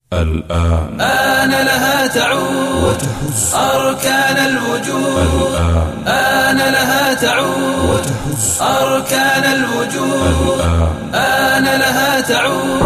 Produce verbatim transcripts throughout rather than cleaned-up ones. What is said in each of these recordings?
الآن آن لها تعود وتهز أركان الوجود. الآن آن لها تعود وتهز أركان الوجود. الآن آن لها تعود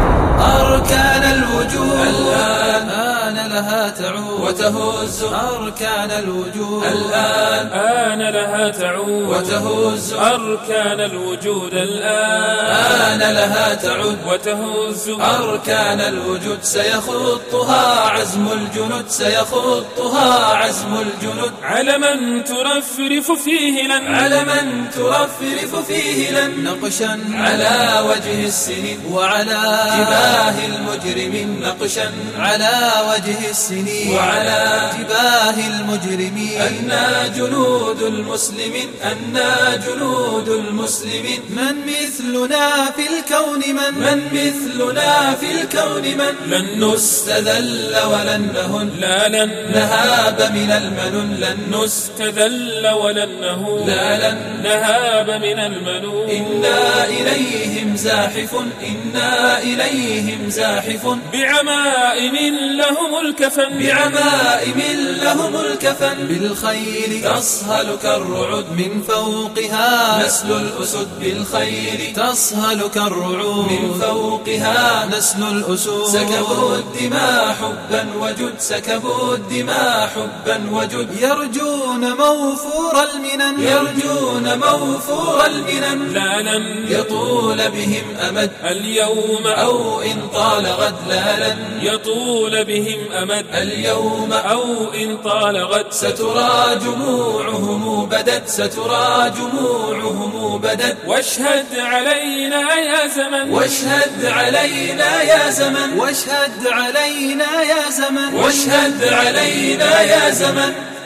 أركان الوجود. الآن آن لها تعود وتهز أركان الوجود. الآن آن لها تعود وتهز أركان الوجود. الآن آن لها تعود وتهز أركان الوجود. سيخطها عزم الجنود سيخطها عزم الجنود. على من ترفرف فيه لن على من ترفرف فيه لن نقشا على وجه السنين وعلى جباه المجرمين. نقشا على وجه السنين وعلى جباه المجرمين. أنا جنود المسلمين أنا جنود المسلمين. من مثلنا في الكون من من مثلنا في الكون من لن نستذل ولن نهن لا لن نهاب من المنون. لن نستذل ولن نهون لا لن نهاب من المنون. إنا إليهم زاحف إنا إليهم زاحف. بعمائم لهم الكفن بعمائم لهم الكفن. بالخيل تصهل كالرعود من فوقها نسل الأسد. بالخيل تصهل كالرعود من فوقها نسل الأسود. سكبوا الدماء حبا وجد سكبوا الدماء حبا وجد. يرجون موفور المنن يرجون موفور المنن. لا لن يطول بهم أمد اليوم أو إن طال غد. لا لن يطول بهم أمد اليوم أو إن طال غد. سترى جموعهم بدت سترى جموعهم بدت. واشهد علينا يا زمن واشهد علينا يا زمن واشهد علينا يا زمن واشهد علينا يا زمن.